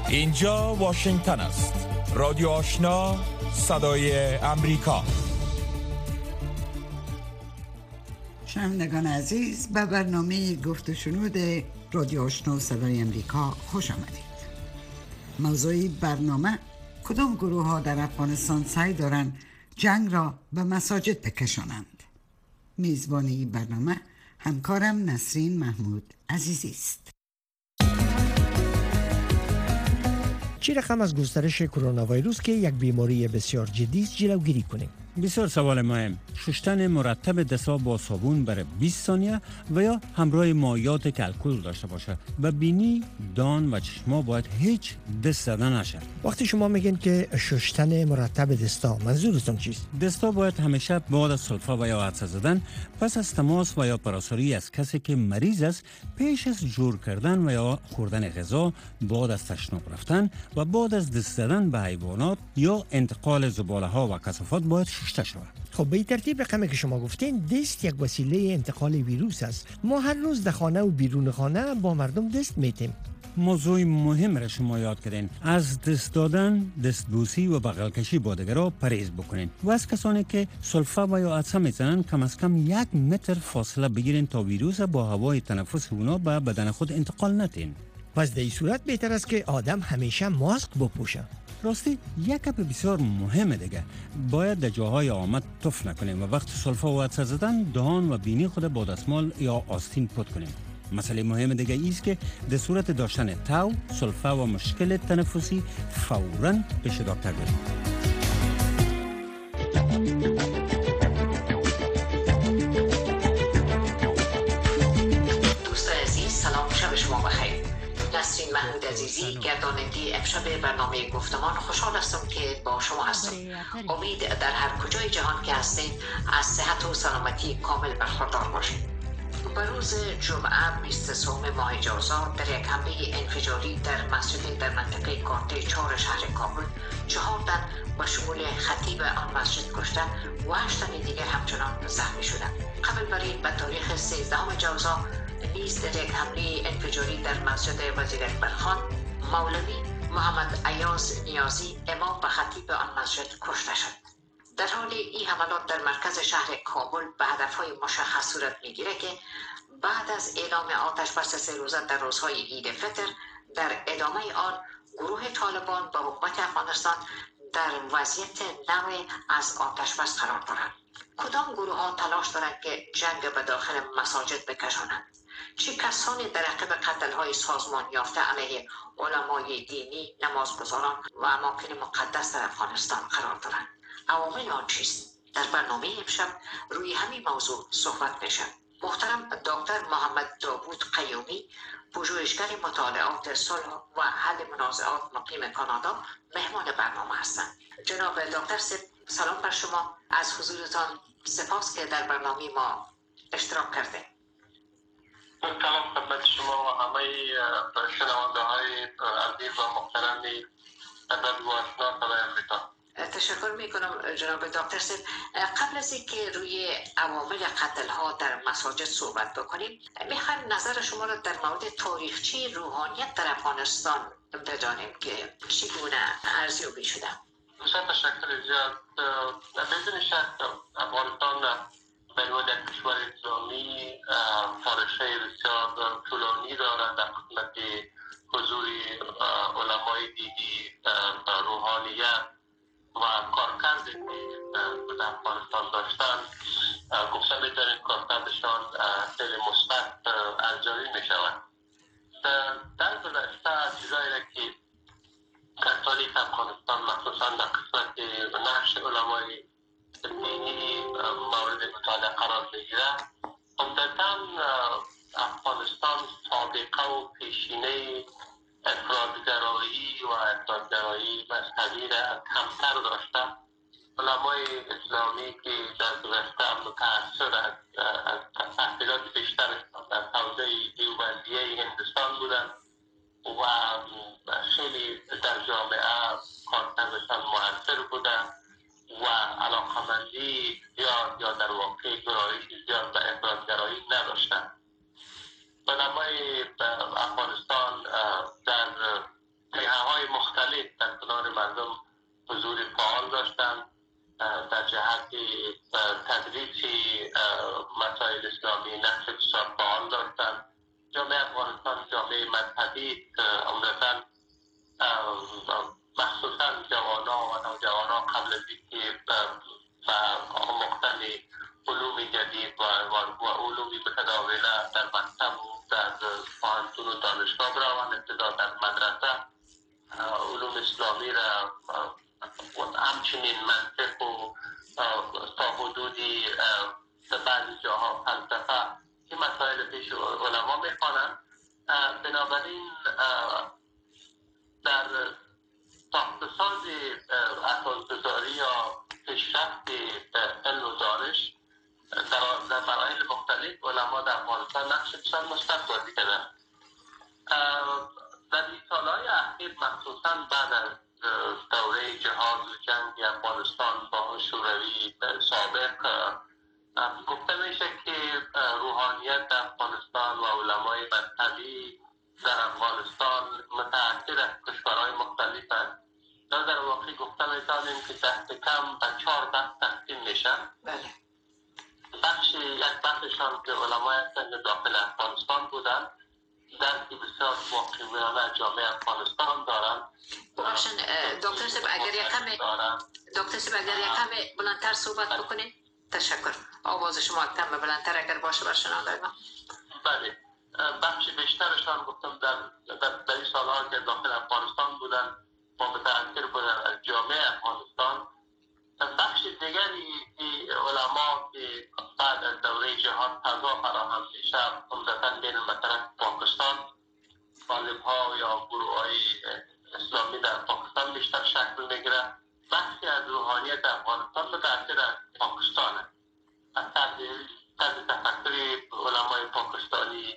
اینجا واشنگتن است. رادیو آشنا، صدای امریکا. شنوندگان عزیز، به برنامه گفت و شنود رادیو آشنا صدای امریکا خوش آمدید. موضوع برنامه: کدام گروه ها در افغانستان سعی دارند جنگ را به مساجد بکشانند؟ میزبان این برنامه همکارم نسرین محمود عزیزی است. چه رقم از گسترش کرونا ویروس که یک بیماری بسیار جدی است جلوگیری کنیم؟ بسیار سوال مهم. شستن مرتب دست‌ها با صابون برای 20 ثانیه و یا همراه مایعات که الکل داشته باشه. به بینی، دان و چشما باید هیچ دست زدن نشه. وقتی شما میگین که شستن مرتب دستا، منظورتون چیست؟ دستا باید همیشه بعد از سلفا و یا عطسه زدن، پس از تماس و یا پراساری از کسی که مریض است، پیش از جور کردن و یا خوردن غذا، بعد از تشناب رفتن و بعد از دست زدن به حیوانات یا انتقال زباله ها و کثافات باید شسته شود. خب به این ترتیب رقمی که شما گفتین، دست یک وسیله انتقال ویروس است. ما هر روز در خانه و بیرون خانه با مردم دست میتیم. موضوع مهم را شما یاد کردین. از دست دادن، دستبوسی و بغل کشی با دیگران پرهیز بکنین و از کسانی که سلفا و یا عطسه میزنن کم از کم 1 متر فاصله بگیرین تا ویروس با هوای تنفس اونا به بدن خود انتقال ندین. پس در این صورت بهتر است که آدم همیشه ماسک بپوشه. راستی یک گپ بسیار مهمه دیگه، باید در جاهای آمد تف نکنیم و وقت سلفا و عطسه زدن دهان و بینی خود با دستمال یا آستین پاک کنیم. مسئله مهم دیگه ایست که در صورت داشتن تاو، سلفا و مشکل تنفسی فوراً پیش دکتر بریم. نسرین محمود عزیزی، گرداننده امشب برنامه گفتمان، خوشحال هستم که با شما هستم. امید در هر کجای جهان که هستین از صحت و سلامتی کامل برخوردار باشید. به روز جمعه 23 ماه جوزا در یک حمله انفجاری در مسجد در منطقه کارته 4 شهر کابل 4 تن با شمول خطیب آن مسجد کشته و 8 تن دیگر همچنان زخمی شدند. قبل بر این به تاریخ 13 جوزا نیز در یک حمله انفجاری در مسجد وزیر اکبرخان مولوی محمد ایاز نیازی امام و خطیب آن مسجد کشته شد. در حال این حملات در مرکز شهر کابل به هدفهای مشخص صورت میگیره که بعد از اعلام آتش بس 3 روزه در روزهای عید فطر، در ادامه آن گروه طالبان با حکومت افغانستان در وضعیت نوع از آتش بس قرار دارند. کدام گروه ها تلاش دارند که جنگ به داخل مساجد بکشانند؟ چه کسانی در عقب قتل های سازمان یافته علیه علمای دینی، نمازگزاران و اماکن مقدس در افغانستان قرار دارند؟ عوامل آن چیست؟ در برنامه امشب روی همین موضوع صحبت میشه. محترم دکتر محمد داوود قیومی، پژوهشگر مطالعات صلح و حل منازعات مقیم کانادا، مهمان برنامه هستند. جناب دکتر سلام بر شما، از حضورتان سپاس که در برنامه ما اشتراک کرده. سلام خدمت شما و همه شنونده های عزیز و محترم رادیو آشنا صدای امریکا. تشکر میکنم جناب دکتر سید. قبل از اینکه روی عوامل قتل ها در مساجد صحبت بکنیم، میخوایم نظر شما را در مورد تاریخچه روحانیت در افغانستان بدانیم که چگونه ارزیابی شده. بسیار تشکر زیاد. بدون شک افغانستان به عنوان یک کشور اسلامی تاریخچه بسیار طولانی دارد در خدمت حضور علمای دینی، روحانیت و کارکرد که در افغانستان داشتن. گفتن میتونیم کارکردشان خیلی مثبت ارزیابی می شود. در گذشته چیزایی را که در تاریخ افغانستان مخصوصا در قسمت نقش علمای دینی مورد مطالعه قرار میگیره، عمدتاً افغانستان سابقه و پیشینه افرادگرایی و افرادگرایی مذهبی را کمتر داشته. علمای اسلامی که در گذشته متأثر از تحصیلات بیشتر در حوزه دیوبندیه هندوستان بودند و خیلی در جامعه کارکردشان مؤثر بودند و علاقمندی زیاد یا در واقع گرایش زیاد به افرادگرایی نداشتند. علمای افغانستان در دهه‌های نقش بسیار فعال داشتن. جامعه افغانستان جامعه مذهبی عمدتاً مخصوصاً جوانان و نوجوانان قبل از اینکه آموختن علوم جدید و علوم متداوله در مکتب و در پانتون و دانشگاه بروند، ابتدا در مدرسه علوم اسلامی را و همچنین منطق و تا حدودی بعضی جاها فلسفه این مسائل پیش علما میخوانند. بنابراین در ساختساز اساسگذاری یا پیشرفت علم و دانش در مراحل مختلف علما در افغانستان نقش بسیار مثبت بازی کردند. در این سالهای اخیر مخصوصاً بعد از دوره جهاد و جنگ افغانستان با شوروی سابق گفته میشه که روحانیت در افغانستان و علمای مذهبی در افغانستان متأثر از کشورهای مختلف است. در واقع گفته میتونیم که دست کم به 4 بخش تقسیم میشن. یک بخششان که علمای هستند داخل افغانستان بودن، درکی بسیار واقعیانه از جامعه افغانستان دارن. بخشن دکتر صاحب اگر یک کم بلندتر صحبت بکنید. تشکر. آواز شما کم بلندتر اگر باشه بر شنوندگان. بله، بخش بیشترشان گفتم در این سالها که داخل افغانستان بودن و متأثر بودن از جامعه افغانستان. بخش دیگری علما که بعد از دوره جهاد فضا فراهم میشه عمدتاً بین مثلا پاکستان طالب‌ها یا گروه‌های اسلامی در پاکستان بیشتر شکل میگیره. بخشی از روحانیت افغانستان متأثر از پاکستان است. از طرز تفکر علمای پاکستانی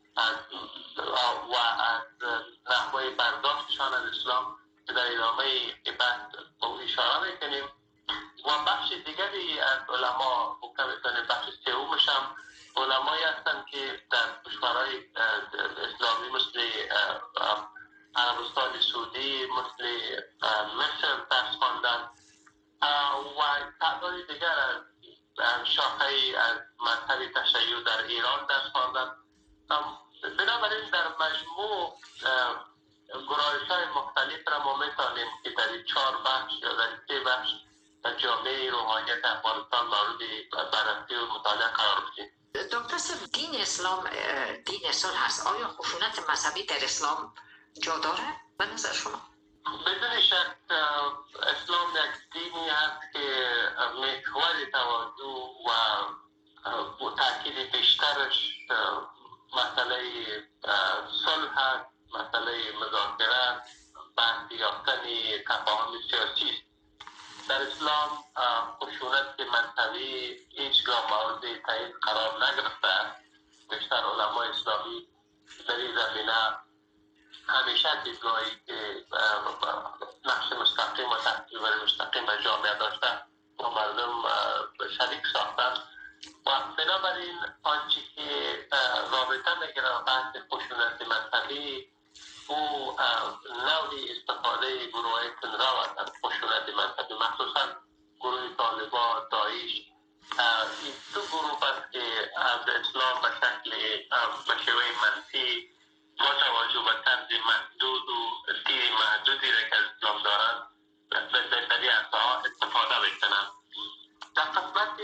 و از نحوه برداشتشان از اسلام که در ادامه بحث به او اشاره میکنیم. و بخش دیگری از علما بخش سومش هم علمایی هستند که در کشورهای اسلامی مثل عربستان سعودی، مثل مصر درس خواندن و تعدادی دیگر از شاخه از مذهب تشیع در ایران درس خواندن. بنابراین در مجموع گرایش‌های مختلف را ما می‌توانیم که در 4 بخش یا در 3 بخش در جامعه روحانیت افغانستان مورد بررسی و مطالعه قرار بدیم. دکتر صاحب دین اسلام دین صلح هست. آیا خشونت مذهبی در اسلام جا داره به نظر شما؟ بدون شک اسلام یک دینی هست که محور توجه و تاکید بیشترش مسئله صلح هست، مسئله مذاکره، بحث یافتن تفاهم سیاسی است. در اسلام خشونت مذهبی هیچگاه مورد تایید قرار نگرفته. بیشتر علمای اسلامی در این زمینه همیشه دیدگاهی که نقش مستقیم و تاثیر مستقیم به جامعه داشته و مردم شریک ساختن و بنابراین آنچه که رابطه میگیره بحث خشونت مذهبی او نوعی استفاده گروه تنراو از خشونت مذهبی مخصوصا گروه طالبان، داعش، این 2 گروه است که از اسلام به شکل شیوه منفی با توجه به طرز محدود و تیر محدودی را که اسلام دارند در این ها استفاده میکنند. در قسمت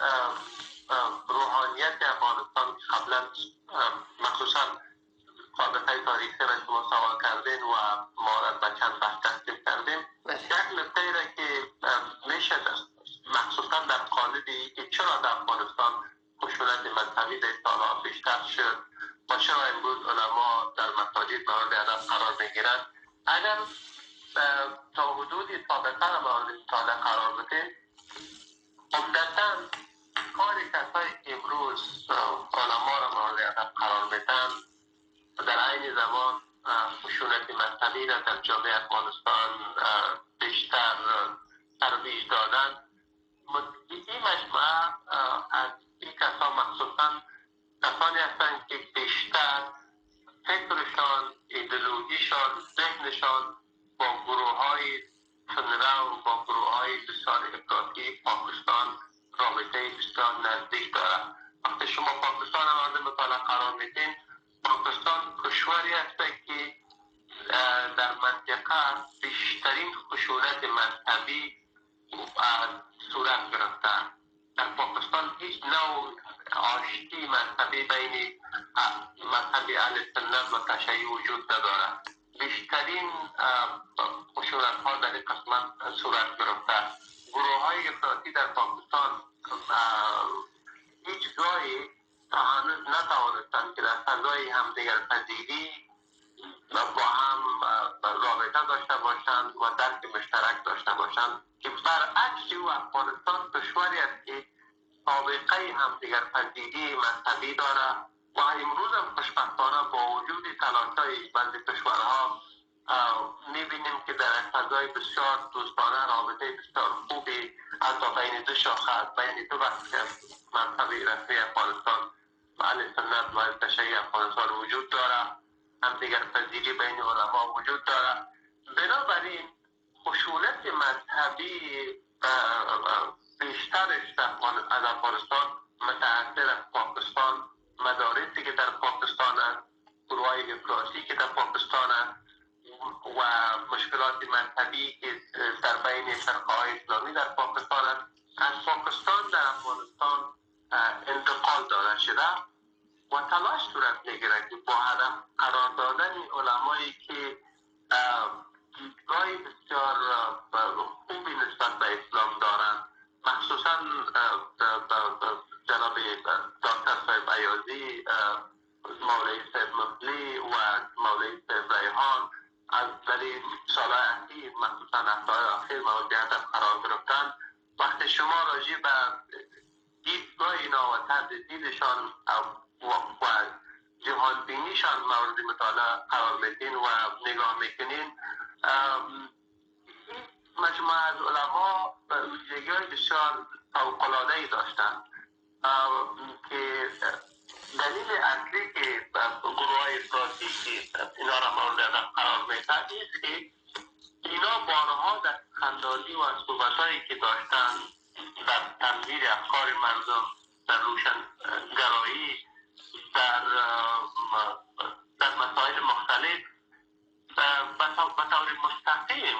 روحانیت افغانستان قبلا مخصوصا رابطه تاریخی را شما سوال کردین و ما را به چند بخش تقسیم کردیم. یک نکته را که میشه مخصوصا در قالبی که چرا در افغانستان خشونت مذهبی در سالها بیشتر شد و چرا امروز علما در مساجد مورد هدف قرار میگیرند، اگر تا حدودی سابقه را مورد مطالعه قرار بدیم عمدتاً کار کسایی که امروز علما را مورد هدف قرار میدن در عین زمان خشونت مذهبی را در جامعه افغانستان بیشتر ترویج دادن. این مجموعه از این کسان مخصوصاً کسانی هستند که بیشتر فکرشان، ایدئولوژیشان، ذهنشان با گروه‌های تنرو، با گروه‌های بسیار افراطی پاکستان رابطه بسیار نزدیک دارد وقتی شما پاکستان مورد مطالعه قرار میدین، پاکستان کشوری است که در منطقه بیشترین خشونت مذهبی صورت گرفته. در پاکستان هیچ نوع آشتی مذهبی بین مذهب اهل سنت و تشیع وجود ندارد. بیشترین خشونت ها در این قسمت صورت گرفته. گروه های افراطی در پاکستان هیچ جایی تا هنوز نتوانستند که در فضای همدیگر پذیری با هم رابطه داشته باشند و درک مشترک داشته باشند، که برعکس او افغانستان کشوری است که سابقه همدیگر پذیری مذهبی دارد و امروز هم خوشبختانه با وجود تلاش‌های بعضی کشورها می‌بینیم که در فضای بسیار دوستانه رابطه بسیار خوبی حتی بین دو شاخه، بین دو بخش مذهبی رسمی افغانستان و اهل سنت و تشیع افغانستان وجود دارد. همدیگر پذیری بین علما وجود دارد. بنابراین خشونت مذهبی بیشترش از افغانستان متأثر از پاکستان، مدارسی که در پاکستان است، گروه‌های افراطی که در پاکستان است و مشکلات مذهبی که در بین فرقه‌های اسلامی در پاکستان است، از پاکستان در افغانستان انتقال داده شده و تلاش صورت میگیره که با هدف قرار دادن علمایی که دیدگاه بسیار خوبی نسبت به اسلام دارند، مخصوصا جناب دکتر صاحب ایازی، مولوی صاحب مفلی و مولوی صاحب ریحان از دلیل سالهای اخیر مخصوصا هفته‌های اخیر مورد هدف قرار گرفتن. وقتی شما راجع به دیدگاه اینا و طرز دیدشان و جهان بینیشان مورد مطالعه قرار میدین و نگاه میکنین، این مجموعه از علما ویژگی‌های بسیار فوق‌العاده‌ای داشتند که دلیل اصلی که گروه‌های افراطی که اینا را مورد هدف قرار میدن است که اینا بارها در سخنرانی و صحبت‌هایی که داشتن در تنویر افکار مردم، در روشنگرایی، در مسائل مختلف به طور مستقیم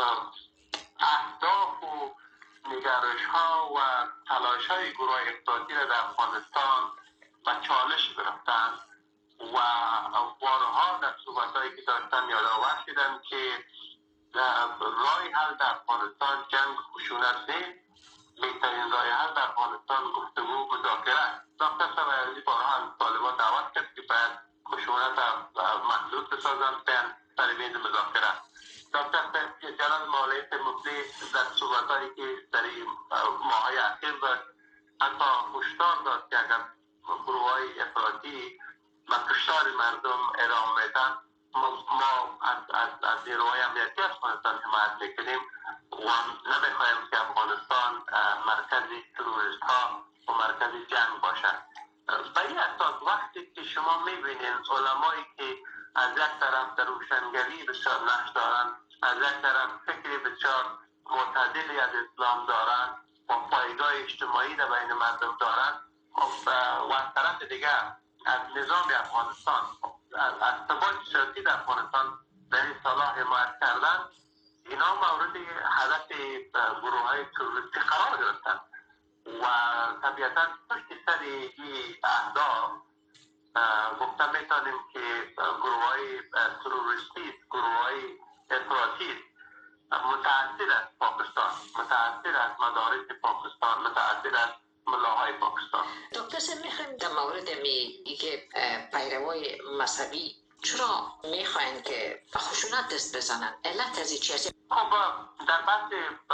اهداف و نگرش‌ها و تلاش‌های گروه افراطی را در افغانستان و چالش گرفتن و بارها در صحبت‌هایی که داشتن یادآور شدن که راه حل در افغانستان جنگ خشونت نیست، بهترین راه حل در افغانستان گفتگو مذاکره است. دکتر صاحب ایازی بارها از طالبان دعوت کرد که باید خشونت محدود بسازند سر میز مذاکره. دکتر صاحب جناب مولوی صاحب مفلی در صحبت‌هایی که در ماه‌های اخیر داشت حتی هشدار داد که اگر گروه‌های افراطی و کشتار مردم ادامه میدن، ما از نیروهای امنیتی افغانستان حمایت میکنیم و نمیخواهیم که افغانستان مرکز تروریست ها و مرکز جنگ باشد. به این اساس وقتی که شما میبینید علمایی که از یک طرف در روشنگری بسیار نقش دارند، از یک طرف فکری بسیار معتدلی از اسلام دارند و پایگاه اجتماعی در بین مردم دارند و از طرف دیگر از نظام افغانستان، از ثبات سیاسی در افغانستان در این سالها حمایت کردن، اینا مورد هدف گروه‌های تروریستی قرار گرفتن و طبیعتاً پشت سر این اهداف گفته میتونیم که گروه‌های تروریستی، گروه‌های افراطی متأثر از پاکستان، متأثر از مدارس پاکستان، متأثر از ملاهای پاکستان. دکتر صاحب میخوایم در مورد که پیروای مذهبی چرا میخواین که خشونت دست بزنن؟ علت از این چی است؟ خب در بحث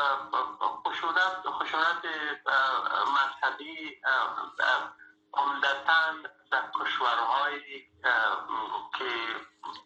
خشونت مذهبی عمدتاً در کشورهایی که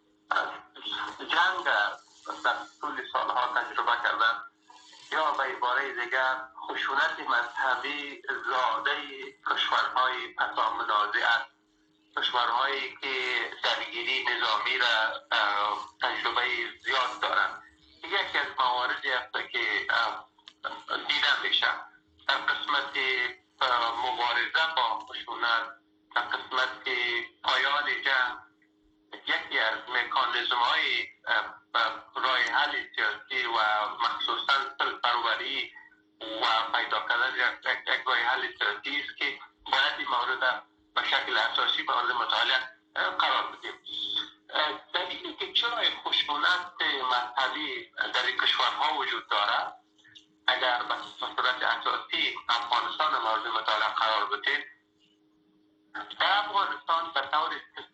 جنگ در طول سالها تجربه کردن، یا به عباره دیگر خشونت مذهبی زاده کشورهای پسا منازع است، کشورهایی که درگیری نظامی را تجربه زیاد دارند. یکی از مواردی است که دیده میشه در قسمت مبارزه با خشونت در قسمت پایان جنگ یکی از مکانیزم های راه حل سیاسی و مخصوصا سلطه‌پروری و پیدا کردن یک راه حل سیاسی است که باید این مورد به شکل اساسی مورد مطالعه قرار بدیم. دلیلی که چرا خشونت مذهبی در کشورها وجود دارد، اگر به صورت اساسی افغانستان مورد مطالعه قرار بدیم، در افغانستان به طور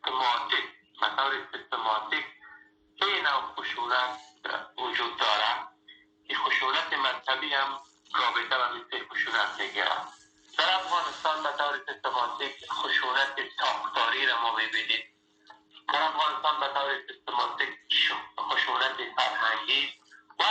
سیستماتیک سه نوع خشونت وجود دارد. این خشونت مذهبی هم رابطه و مثل خشونت میگیرد. در افغانستان به طور سیستماتیک خشونت ساختاری را ما میبینیم. در افغانستان به طور سیستماتیک خشونت فرهنگی و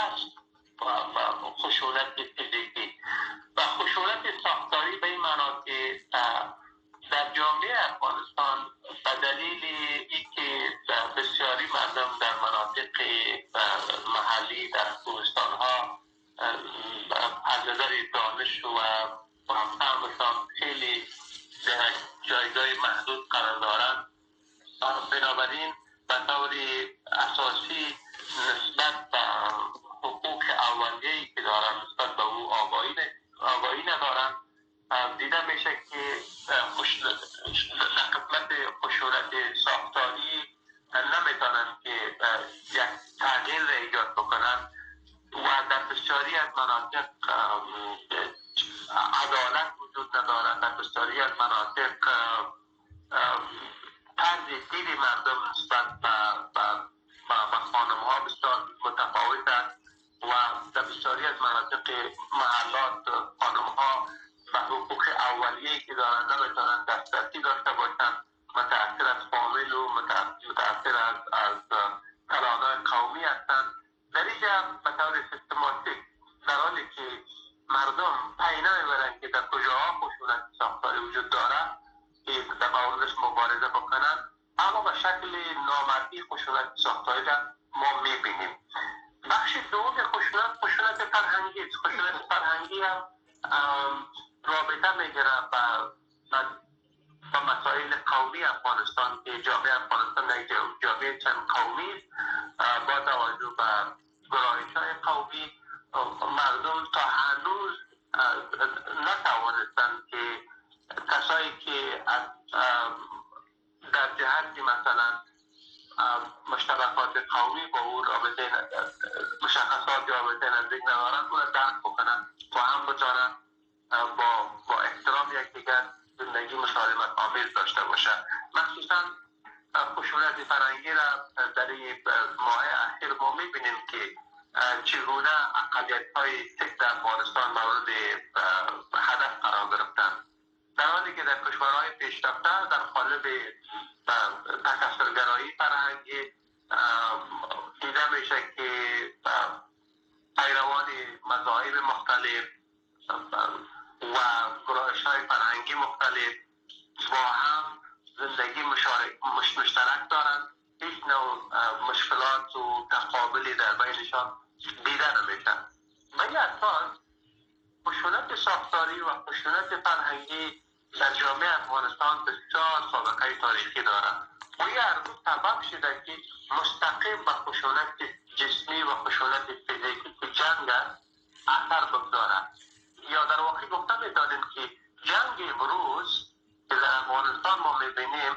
خشونت فیزیکی و خشونت ساختاری به این معنا که در جامعه افغانستان به دلیل اینکه بسیاری مردم در مناطق محلی در کوهستان‌ها از نظر دانش و فهمشان خیلی در جایگاه محدود قرار دارند، بنابراین به طور اساسی نسبت به حقوق اولیه‌ای که دارند نسبت به او آگاهی ندارند. دیده میشه که قسمت خشونت ساختاری نمیتونن که یک تغییر ایجاد بکنن و در بسیاری از مناطق عدالت وجود ندارد. در بسیاری از مناطق طرز دید مردم نسبت به خانم ها بسیار متفاوت است و در بسیاری از مناطق محلات خانم ها به حقوق اولیه‌ای که دارند نمیتونن دسترسی داشته باشند، متأثر از فامیل و متأثر از کلان‌های قومی هستند. در اینجا به طور سیستماتیک در حالی که مردم پی نمیبرند که در کجاها خشونت ساختاری وجود دارد که در موردش مبارزه بکنند، اما به شکل نامرئی خشونت ساختاری را ما میبینیم. بخش دوم خشونت فرهنگی است. خشونت فرهنگی هم رابطه میگیره با مسائل قومی افغانستان که جامعه افغانستان یک جامعه چند قومی است. با توجه به گرایش‌های قومی مردم تا هنوز نتوانستند که کسایی که در جهت مثلا مشترکات قومی با او رابطه مشخصات رابطه نزدیک ندارند او را درک بکنند و هم بتوانند با احترام یکدیگر زندگی مسالمت آمیز داشته باشند. مخصوصا خشونت فرهنگی را در این ماه اخیر ما میبینیم که چگونه اقلیت‌های سیک در افغانستان مورد هدف قرار گرفتند، در حالی که در کشورهای پیشرفته در قالب تکثرگرایی فرهنگی دیده میشه که پیروان مذاهب مختلف و گرایش‌های فرهنگی مختلف با هم زندگی مشترک دارند. هیچ نوع مشکلات و تقابلی در بینشان دیده نمیشه. به این اساس خشونت ساختاری و خشونت فرهنگی در جامعه افغانستان بسیار سابقه تاریخی دارد. و این ارزو سبب شده که مستقیم به خشونت جسمی و خشونت فیزیکی که جنگ است اثر بگذارد. یا در واقع گفته می‌دانیم که جنگ امروز که در افغانستان ما می‌بینیم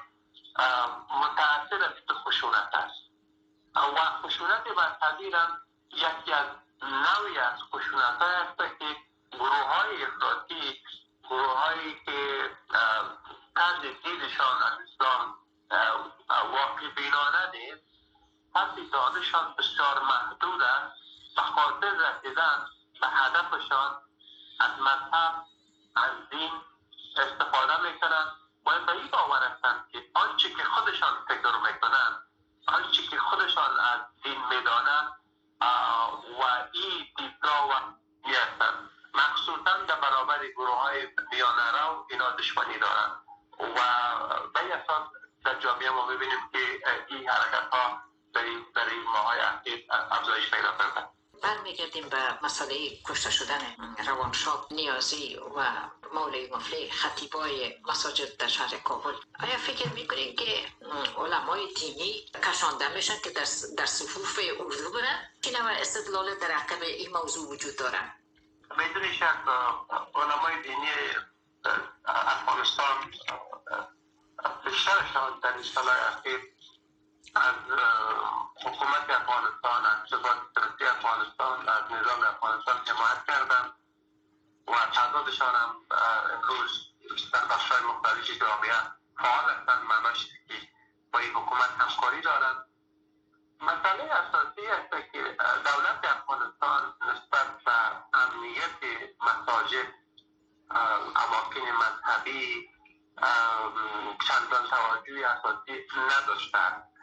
متأثر از خشونت است و خشونت مذهبی هم یکی از نوعی از خشونت‌های است که گروه‌های افراطی، گروه‌هایی که طرز دیدشان از اسلام واقع بینانه نیست، پس دانشان بسیار محدود است، به خاطر رسیدن به هدفشان از مذهب، از دین استفاده میکنند و به این باور هستند که آنچه که خودشان فکر میکنند، آنچه که خودشان از دین میدانند و این دیدگاه و میهستند، مخصوصا در برابر گروه های میانه رو اینا دشمنی دارند و به این اساس در جامعه ما میبینیم که این حرکت ها در این ماهای اخیر افزایش پیدا کرده. برمیگردیم به مسئله کشته شدن روانشاد نیازی و مولوی مفلح خطیبای مساجد در شهر کابل. آیا فکر میکنید که علمای دینی کشانده میشن که در صفوف اردو برن؟ چه نوع استدلال در عقب این موضوع وجود دارن؟ بدون شک علمای دینی افغانستان بیشترشان در این سالهای اخیر از حکومت افغانستان، از ثبات سیاسی افغانستان، از نظام افغانستان حمایت کردند و تعدادشان هم امروز در بخش‌های مختلف جامعه فعال هستند. معناش که با این حکومت همکاری دارند. مسئله اساسی است که دولت افغانستان نسبت به امنیت مساجد، اماکن مذهبی چندان توجه اساسی نداشته.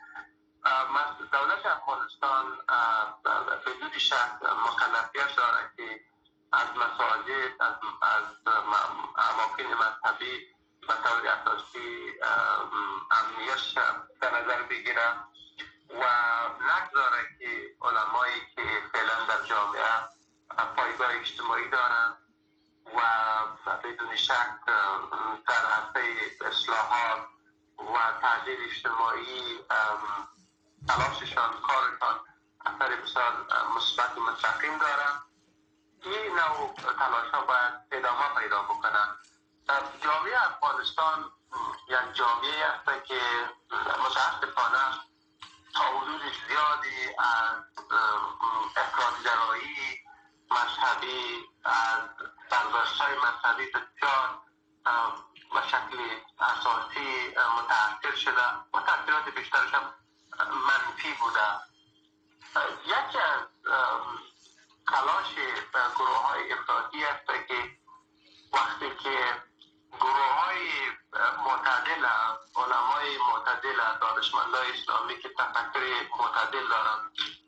دولت افغانستان بدون شک مکلفیت دارد که از مساجد، از اماکن مذهبی به طور اساسی امنیتش در نظر بگیره و نگذاره که علمایی که فعلا در جامعه پایگاه اجتماعی دارند و بدون شک در حوزه اصلاحات و تعدیل اجتماعی تلاششان، کارشان اثر بسیار مثبت و مستقیم دارند. این نوع تلاش ها باید ادامه پیدا بکنند. جامعه افغانستان یک جامعه است که متاسفانه تا حدود زیادی از افراط‌گرایی مذهبی، از سرزشت‌های مذهبی بسیار به شکل اساسی متأثر شده و تأثیرات بیشترش هم منفی بوده. یکی از تلاش گروه‌های افراطی است که وقتی که گروه‌های معتدل، علمای معتدل، دانشمندای اسلامی که تفکر معتدل دارند،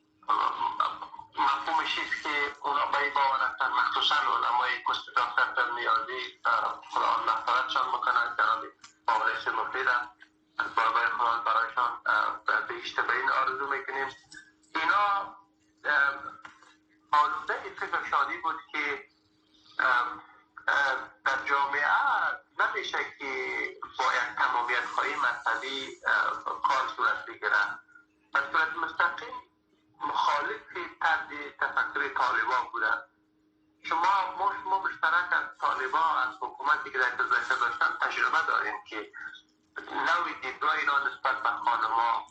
مفهومش است که اونا به این باور هستند، مخصوصا علمای مثل دکتر نیازی، خدا مغفرتشان بکنند، جناب مولوی مفلح، از بارگاه خدا برایشان بهشت به این آرزو میکنیم. اینا آلوده فکر شادی بود که در جامعه نمیشه که با یک تمامیت خواهی مذهبی کار صورت بگیره. به صورت مستقیم مخالف طرز تفکر طالبان بودن. ما مشترک از طالبان، از حکومتی که در گذشته داشتن تجربه داریم که نوع دیدگاه اینا نسبت به خانما،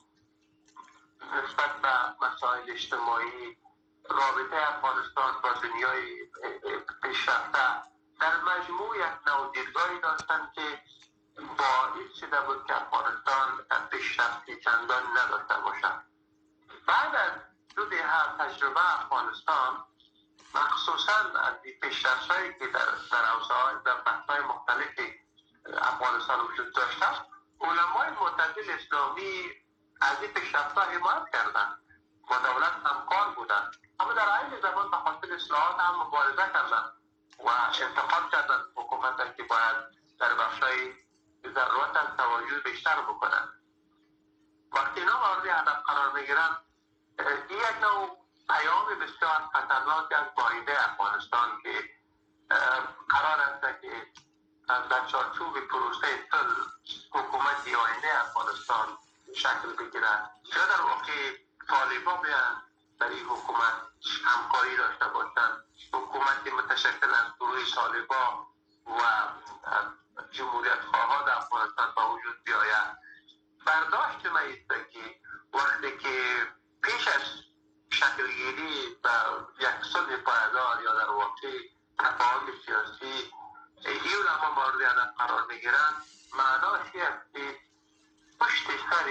نسبت به مسائل اجتماعی، رابطه افغانستان با دنیای پیشرفته، در مجموع یک نوع دیدگاهی داشتن که باعث شده بود که افغانستان پیشرفتی چندان نداشته باشد. بعد از 2 دهه تجربه افغانستان، مخصوصا از پیشرفت‌هایی که در حوزه‌های در بحث‌های مختلفی افغانستان وجود داشته، علمای معتدل اسلامی از این پیشرفت‌ها حمایت کردند، با دولت همکار بودند، اما در عین زمان به خاطر اصلاحات هم مبارزه کردند و انتقاد کردند حکومت که باید در بخش‌های ضرورت از توجه بیشتر بکنند. وقتی اینا مورد هدف قرار میگیرن، این یک نوع پیام بسیار خطرناک از آینده افغانستان که قرار است که در چارچوب پروسه حکومتی آینده افغانستان شکل بگیرد. یا در واقع طالبان بیان در این حکومت همکاری داشته باشند، حکومتی متشکل از گروه طالبان و جمهوریت خواهان افغانستان با وجود بیاید. برداشت من است که وقتی که پیش از شکلگیری و یک صلح پایدار یا در واقع تفاهم سیاسی این علما مورد هدف قرار میگیرند، معناش است که پشت سر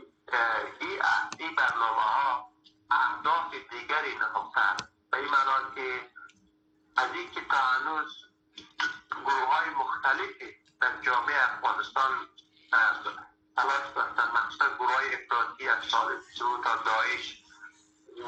این برنامه ها اهداف دیگری نهفته. به این معنا که از این که تا هنوز گروه های مختلفی در جامعه افغانستان تلاش داشتن، مخصوصا گروه های افراطی از طالب سعود تا داعش و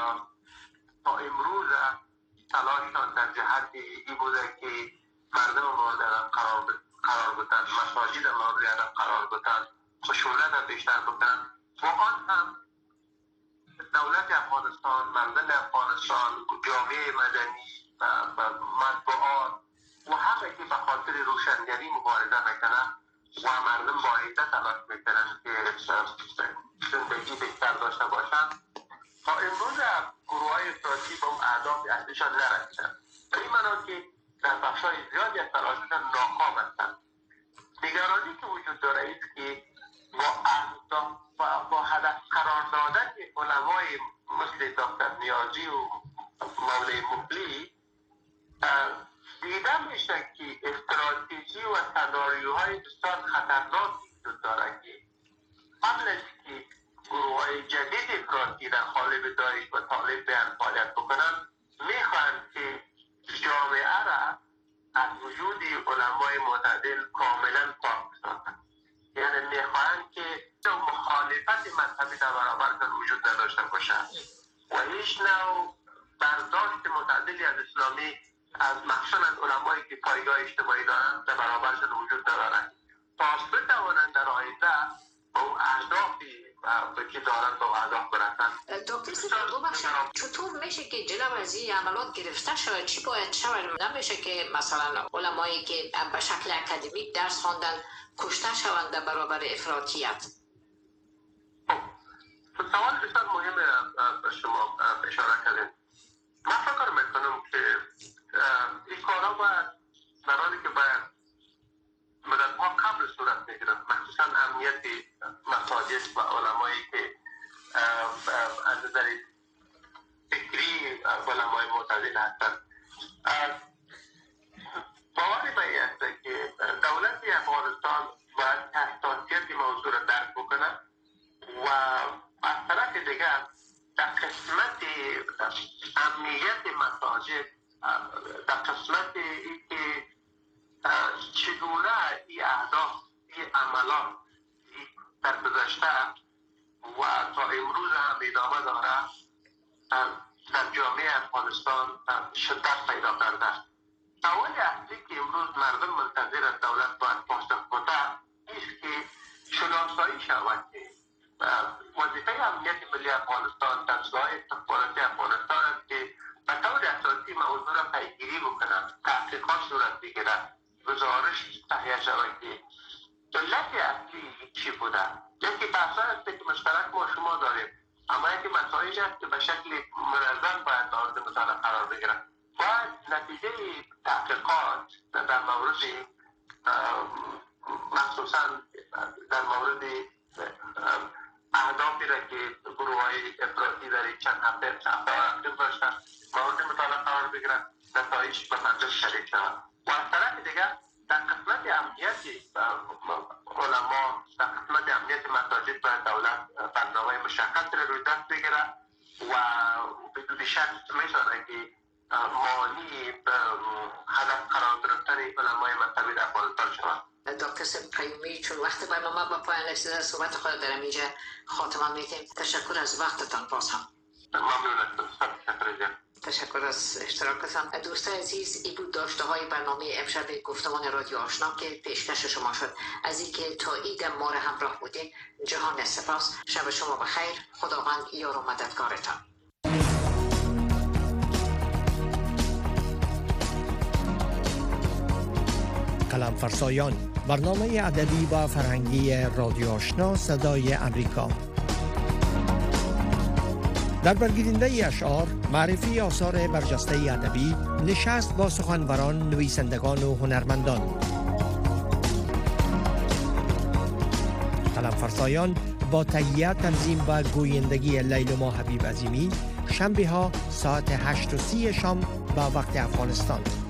تا امروز تلاششان در جهت این بوده که مردم مورد هدف قرار بودن، مساجد مورد هدف قرار بودن، خشونت بیشتر بودن و آن هم دولت افغانستان، مردم افغانستان، جامعه مدنی و مطبوعات و حقی که به خاطر روشنگری مبارزه میکنه و مردم با عزت تلاش میکنن که زندگی بهتر داشته باشن، تا امروز گروه های افراطی به اون اهداف اصلیشان نرسیدن. به این معنا که در بخش‌های زیادی از تلاششان ناکام هستند. نگرانی که وجود داره است که با هدف قرار دادن علمای مثل دکتر نیازی و مولوی مفلی دیده میشه که استراتژی و سناریوهای بسیار خطرناکی وجود داره که قبل از که گروه‌های جدید افراطی در قالب داعش و طالبان فعالیت بکنن، میخواهند که جامعه را از وجود علمای معتدل کاملا پاک بسازند. یعنی میخواهند که مخالفت مذهبی در برابرشان وجود نداشته باشد و هیچ نوع برداشت معتدلی از اسلامی از مخصوصا علمایی که پایگاه اجتماعی دارند در برابرشان وجود ندارند تا بتوانند در آینده با اون اهدافی که دارند با اهداف برسند. دکتر سپر ببخشید، چطور میشه که جلو از این عملات گرفته شود؟ چی باید شود؟ نمیشه که مثلا علمایی که به شکل اکادمیک درس خواندن کشته شوند در برابر افراطیت؟ سوال بسیار مهم به شما اشاره کردید. من فکر میکنم که این کارها باید در حالی که باید مدت‌ها قبل صورت میگیرد، مخصوصا امنیت مساجد و علمایی که از نظر فکری علمای معتدل هستند. باوری به این است که دولت افغانستان باید حساسیت موضوع را درک بکنه و از طرف دیگر در قسمت امنیت مساجد، در قسمت اینکه چگونه این اهداف، این عملات در گذشته و تا امروز هم ادامه داره در جامعه افغانستان شدت پیدا کرده است. سوال اصلی که امروز مردم منتظر از دولت باید پاسخ بده است که شناسایی شود که وظیفه امنیت ملی افغانستان، دستگاه استخباراتی افغانستان است که به طور اساسی موضوع را پیگیری بکنند، تحقیقات صورت بگیرد، گزارش تهیه شود که علت اصلی چی بوده. یکی بحث‌ها است که مشترک ما شما داریم، اما یکی مسائل است که به شکل منظم باید مورد مطالعه قرار بگیرد. باید نتیجه تحقیقات در مورد مخصوصا در مورد اهدافی را که گروه‌های افراطی در چند هفته اکتیو داشتن مورد مطالعه قرار بگیرد، نتایج به مردم شریک شود. و از طرف دیگر در قسمت امنیت علما، در قسمت امنیت مساجد باید دولت برنامه مشخص را روی دست بگیره و بدون شک می‌شود که مانی هدف قرار گرفتن علمای مذهبی در افغانستان شود. دکتر سپر قیومی، چون وقت برنامه با پایان رسیده، صحبت خود در اینجا خاتمه میتیم. تشکر از وقتتان باز هم. ممنون هستم. تشکر از اشتراکتان. دوستان عزیز، این بود داشته های برنامه امشب گفتمان رادیو آشنا که پیشکش شما شد. از اینکه تا عید ما را همراه بودین، جهان سپاس. شب شما بخیر. خداوند یار و مددگارتان. قلم فرسایان، برنامه ادبی و فرهنگی رادیو آشنا صدای امریکا. در برگیرنده اشعار، معرفی آثار برجسته ادبی، نشست با سخنوران، نویسندگان و هنرمندان. قلم فرسایان با تهیه، تنظیم و گویندگی لیلما حبیب عظیمی، شنبه ها ساعت 8:30 شام با وقت افغانستان.